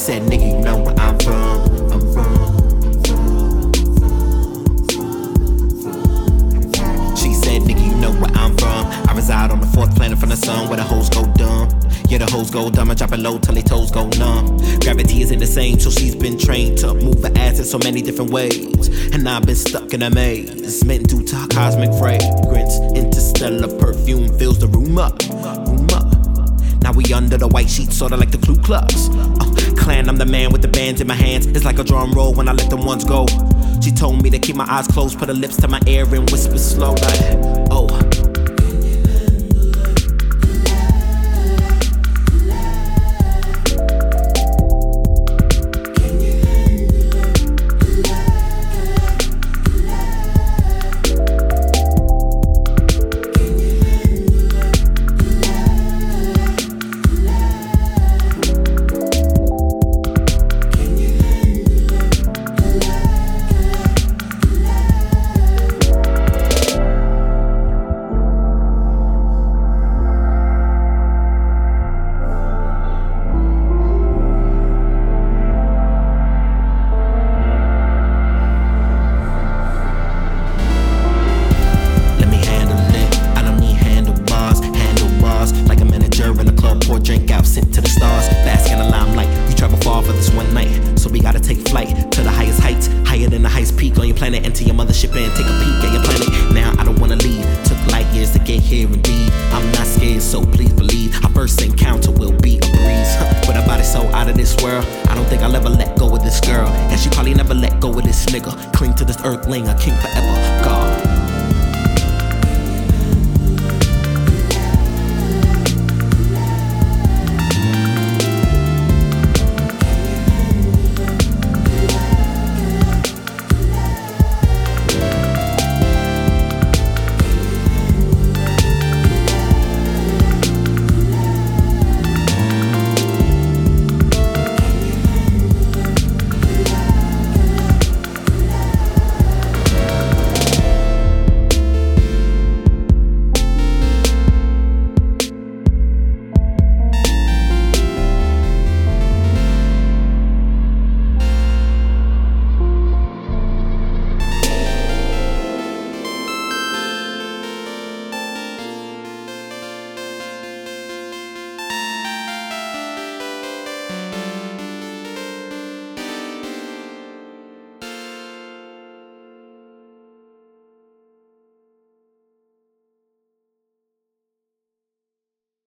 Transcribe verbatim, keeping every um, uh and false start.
said, nigga, you know where I'm from. I'm from. She said, nigga, you know where I'm from. I reside on the fourth planet from the sun where the hoes go dumb. Yeah, the hoes go dumb and drop it low till they toes go numb. Gravity isn't the same, so she's been trained to move her ass in so many different ways. And I've been stuck in a maze, meant to talk cosmic fragrance. Interstellar perfume fills the room up, room up. Now we under the white sheets, sorta like the Ku Klux. Uh, clan, I'm the man with the bands in my hands. It's like a drum roll when I let them ones go. She told me to keep my eyes closed, put her lips to my ear and whisper slow like, oh. Enter your mothership and take a peek at your planet. Now I don't wanna leave. Took light years to get here indeed. I'm not scared, so please believe. Our first encounter will be a breeze. But her body's so out of this world, I don't think I'll ever let go of this girl. And she probably never let go of this nigga. Cling to this earthling, a king forever. God